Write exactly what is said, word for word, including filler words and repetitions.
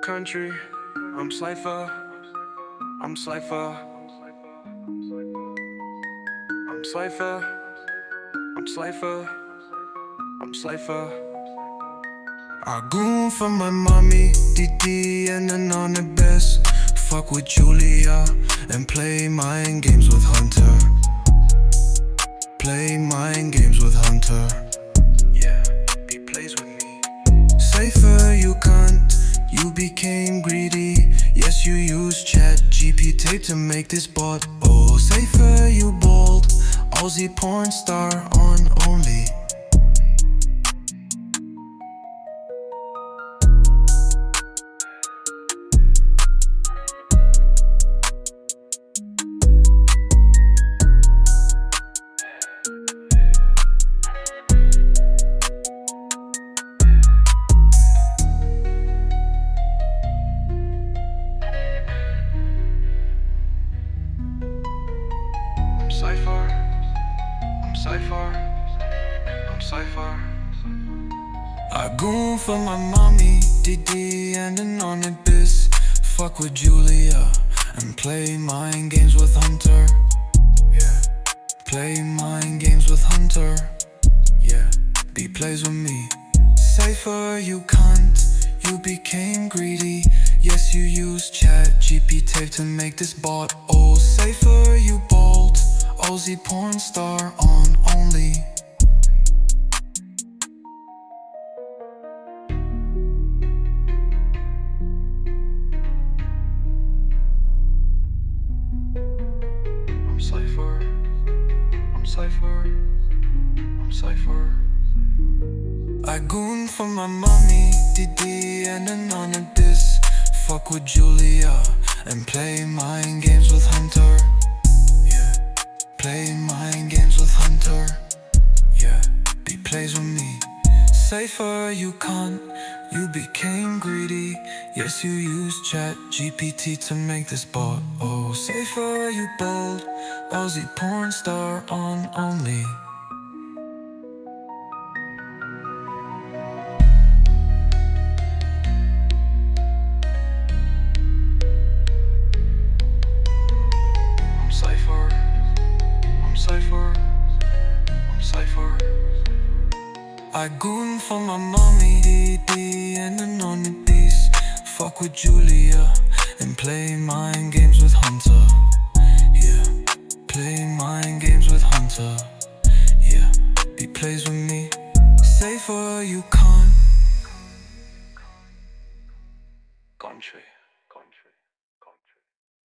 Country, I'm Cypher, I'm Cypher, I'm Cypher, I'm Cypher, I'm Cypher. I goon for my mommy, D D and then on the best. Fuck with Julia and play mind games with Hunter. Play mind games with Hunter. Yeah, he plays with me. Cypher, you cunt, you became greedy. Yes, you used Chat G P T to make this bot. Oh, Cypher, you bold, Aussie porn star on Only. Cypher, I'm Cypher, I'm Cypher. I goon for my mommy, D D and an on it biz. Fuck with Julia and play mind games with Hunter. Yeah, play mind games with Hunter. Yeah, B plays with me. Cypher, you cunt, you became greedy. Yes, you used Chat G P T to make this bot. Oh, Cypher, you bold, Aussie porn star on Only. I'm Cypher, I'm Cypher, I'm Cypher. I goon for my mommy, D D and an on a diss. Fuck with Julia and play mind games with Hunter. Play mind games with Hunter. Yeah, he plays with me. Cypher, you cunt, you became greedy. Yes, you used Chat G P T to make this bot. Oh, Cypher, you bold, Aussie porn star on Only. I'm Cypher, I'm Cypher, I'm Cypher. I goon for my mommy, D D and an on the beast. Fuck with Julia and play mind games with Hunter. Yeah, play mind games with Hunter. Yeah, he plays with me. Cypher, you can't. Country.